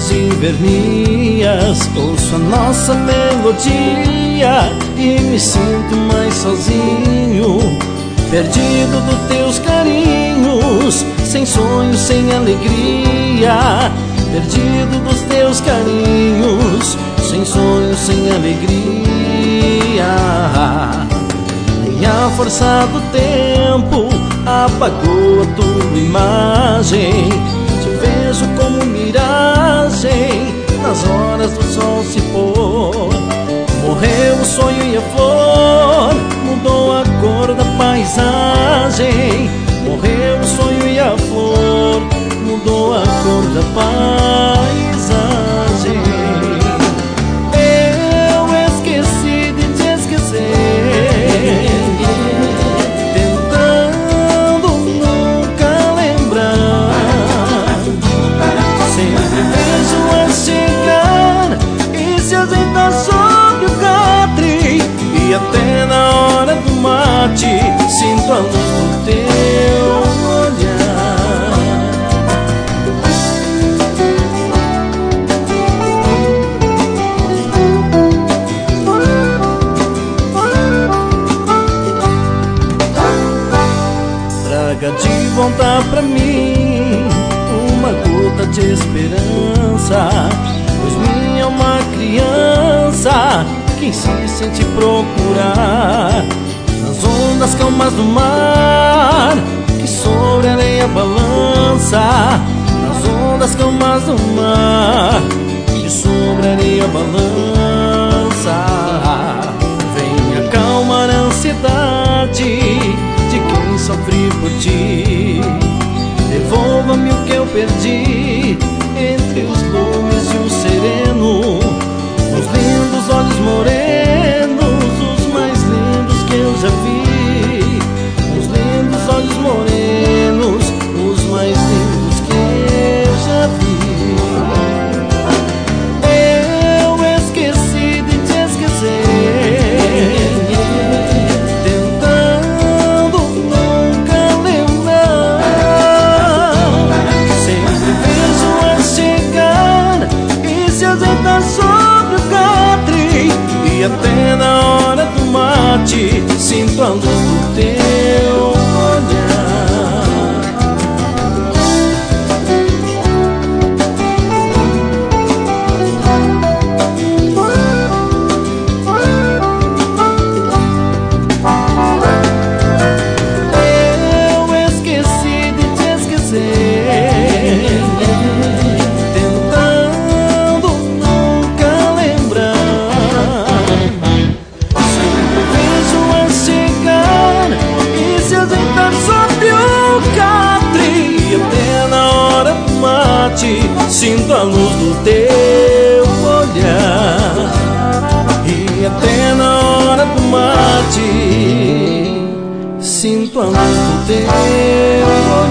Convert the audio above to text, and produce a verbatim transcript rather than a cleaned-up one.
tardes invernias, ouço a nossa melodia e me sinto mais sozinho, perdido dos teus carinhos, sem sonhos, sem alegria. Perdido dos teus carinhos, sem sonhos, sem alegria. Nem a força do tempo apagou a tua imagem. Te vejo como miragem nas horas do sol se pôr. Morreu o sonho e a flor, mudou a cor da paisagem. Morreu o sonho e a flor, mudou a cor da paisagem. Eu esqueci de te esquecer, tentando nunca lembrar. Sempre vejo-a chegar e se ajeitar sobre o catre, e até na hora do mate sinto a luz do teu olhar. Traga de volta pra mim uma gota de esperança, pois minha é uma criança que insiste em te procurar. Nas ondas calmas do mar, que sobre a areia balança. Nas ondas calmas do mar, que sobre a areia balança. Venha acalmar a ansiedade de quem sofre por ti. Devolva-me o que eu perdi entre os lumes e o sereno. Os lindos olhos morenos, os mais lindos que eu já vi. Os lindos olhos morenos, os mais lindos que eu já vi. Eu esqueci de te esquecer, tentando nunca lembrar. Sempre vejo-a chegar e se ajeitar sobre o catre, e até na hora do mate sinto a luz do teu olhar. Eu esqueci de te esquecer, tentando nunca lembrar. Sempre vejo-a chegar e se ajeitar sobre o catre, e até na hora do mate sinto a luz do teu olhar. E até na hora do mate sinto a luz do teu olhar.